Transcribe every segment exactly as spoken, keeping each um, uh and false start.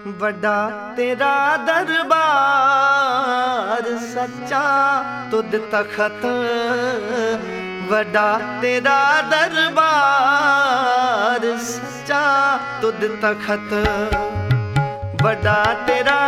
बड़ा तेरा दरबार सच्चा तुद तखत, बड़ा तेरा दरबार सच्चा तुद तखत, बड़ा तेरा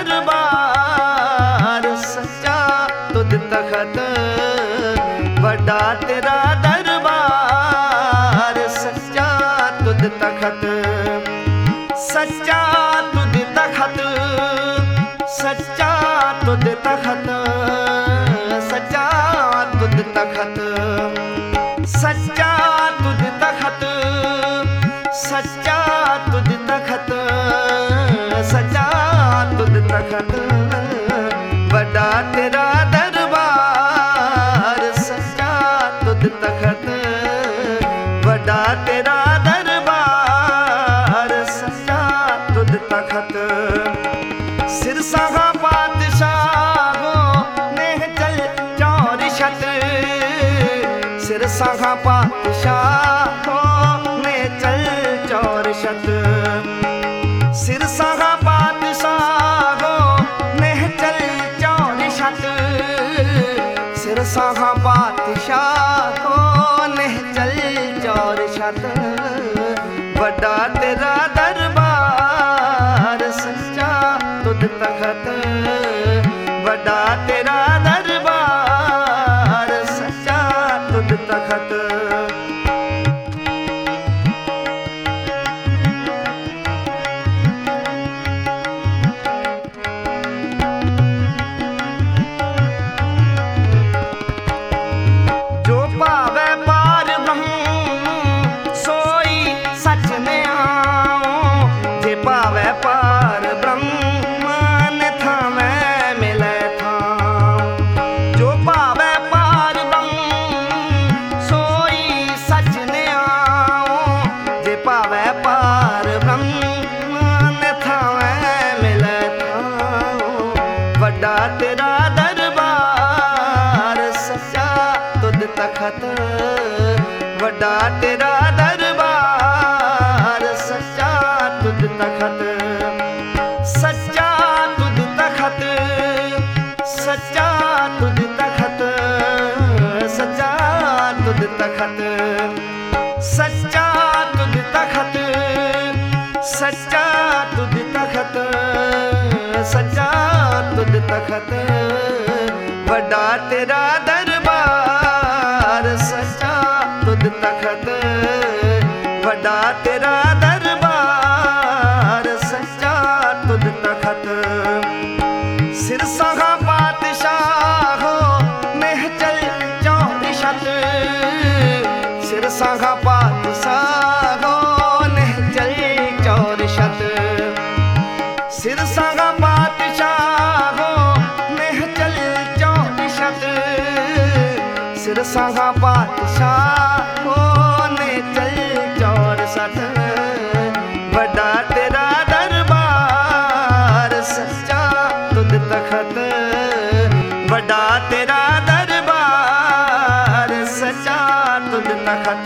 दरबार सच्चा तुद तखत, बड़ा तेरा दरबार सच्चा तुद तखत, सच्चा तुद तखत, सच्चा तुद तखत, सच्चा तुद तखत, सच्चा तुद तखत, सच्चा तुद तखत, सच्चा तुद तखत, बड़ा तेरा दरबार सच्चा तुद तखत, बड़ा तेरा दरबार सच्चा तुद तखत, सिरसा पातशाहो नेह चल चौर शत, सिरसा पातशाहो नेह चल चौर शत, सिरसा पातशाहो नेह चल चौर शत, सिरसा पातशाहो नेह चल चौर शत, बड़ा तेरा दरबार सच्चा तुद तखत, बड़ा तेरा दरबार सच्चा तुद तखत, जो पावे पार ब्रह्म सोई सच में आओ, जे पावे पार ब्रह्म मन था मैं मिले था, जो पावे पार ब्रह्म सोई सच में आओ, जे पावे पार ब्रह्म मन था मैं मिले था, बड़ा तेरा दरबार सच्चा तुद तखत, बड़ा तेरा दरबार सच्चा तुद तखत, सच्चा तुद तखत, सच्चा तुद तखत, सच्चा तुद तखत, सच्चा तुद तखत, सच्चा तुद तखत, सच्चा तुद तखत, बड़ा तेरा दरबार सच्चा तुद तखत, बड़ा तेरा दरबार सच्चा तुद तखत, सिरसा पातशाहो नेह चल चौर शत, सिरसा पातशाहो नेह चल चौर शत, सिरसा पातशाहो नेह चल चौर शत, सिरसा पातशाहो नेह चल चौर शत, बड़ा तेरा दरबार सच्चा तुद तखत, बड़ा तेरा दरबार सच्चा तुद तखत,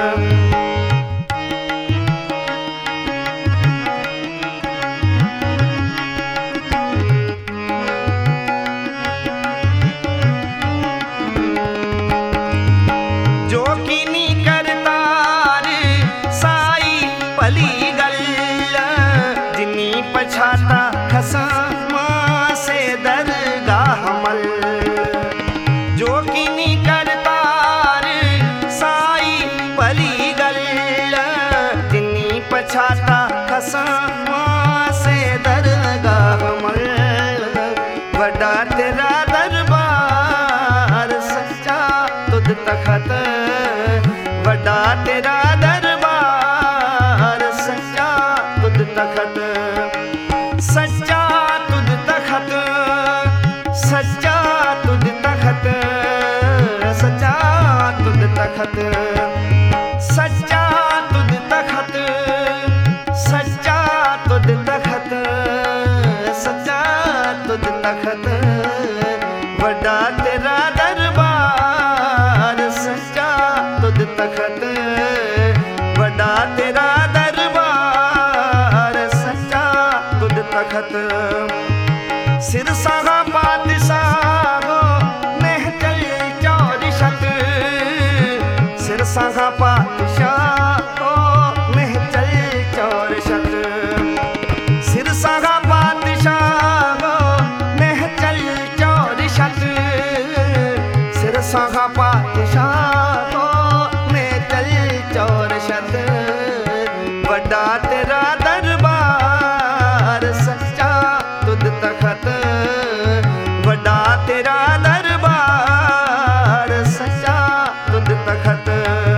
जो कीनी करतार साई पली गल, जिनी पछाता खसमा से दरगाह मल, जो कीनी करतार साई पली गल, जिनी पछाता खसमा से दरगाह मल, बड़ा तेरा दरबार सच्चा तुद तखत, बड़ा तेरा दरबार सच्चा तुद तखत, सच्चा तुद तखत, सच्चा तुद तखत, सच्चा तुद तखत, सच्चा तुद तखत, सच्चा तुद तखत, सच्चा तुद तखत, बड़ा तेरा दरबार सच्चा तुद तखत, बड़ा तेरा दरबार सच्चा तुद तखत सिर सागा पातशाहो महचल चौरिशत सिर सागा पातशाहो महचल चौरिशत सिर सागा पातशाहो महचल चौरिशत सिर सागा पातशाहो महचल चौरिशत वड्डा तेरा दरबार सच्चा तुद तखत वड्डा तेरा दरबार सच्चा तुद तखत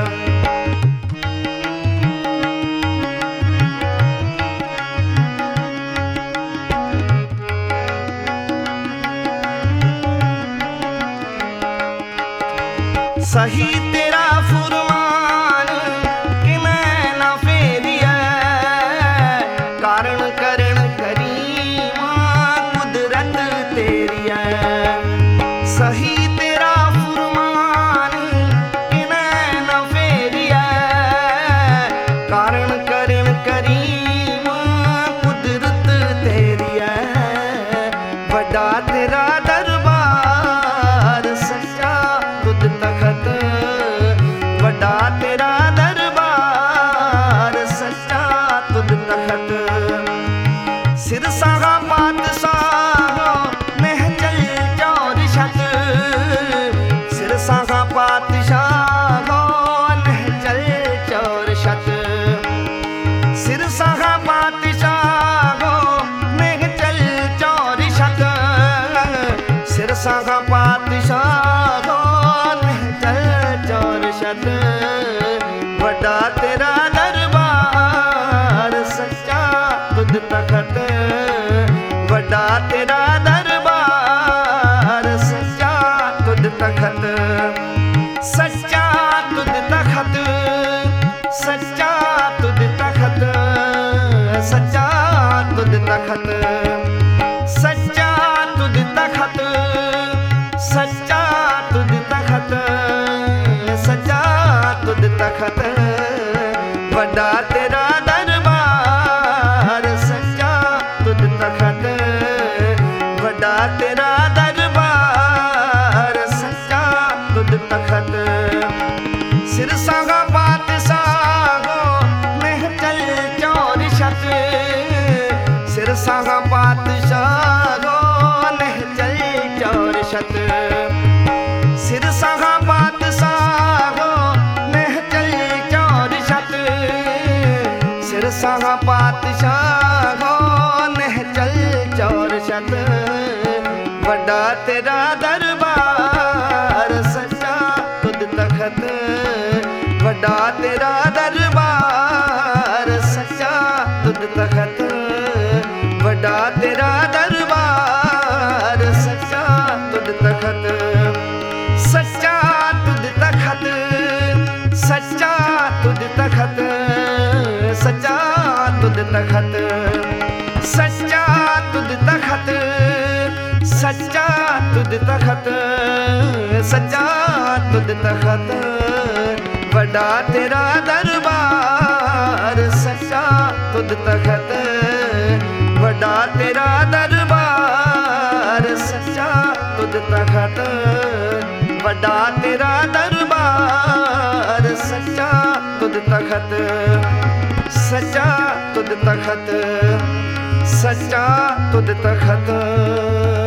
सही तेरा फुरमान कि मैं ना फेरिया कारण करण करीमा कुदरत तेरी है सही तेरा फुरमान कि मैं ना फेरिया कारण करण करीमा कुदरत तेरी है वड्डा तेरा दरबार सच्चा तुद तखत वड्डा तेरा दरबार सच्चा तुद तखत सिर सागा पातशाहो महचल चौरिशत सिर सागा पातशाहो महचल चौरिशत सिर सागा पातशाहो महचल चौरिशत सिर सागा पातशाहो महचल चौरिशत वड्डा तेरा दरबार सच्चा तुद तखत वड्डा तेरा दरबार सच्चा तुद तखत सच्चा तुद तखत सच्चा तुद तखत सच्चा तुद तखत सच्चा तुद तखत सच्चा तुद तखत सच्चा तुद तखत वड्डा तेरा दरबार सच्चा तुद तखत वड्डा तेरा दरबार सच्चा तुद तखत सिर सागा पातशाहो महचल चौरिशत सिर सागा पातशाहो महचल चौरिशत सिर सागा पातशाहो महचल चौरिशत सिर सागा पातशाहो महचल चौरिशत वड्डा तेरा दरबार सच्चा तुद तखत वड्डा तेरा दरबार सच्चा तुद तखत वड्डा तेरा दरबार सच्चा तुद तखत सच्चा तुद तखत सच्चा तुद तखत सच्चा तुद तखत सच्चा तुद तखत सच्चा तुद तखत सच्चा तुद तखत वड्डा तेरा दरबार सच्चा तुद तखत वड्डा तेरा दरबार सच्चा तुद तखत वड्डा तेरा दरबार सच्चा तुद तखत सच्चा तुद तखत सच्चा तुद तखत।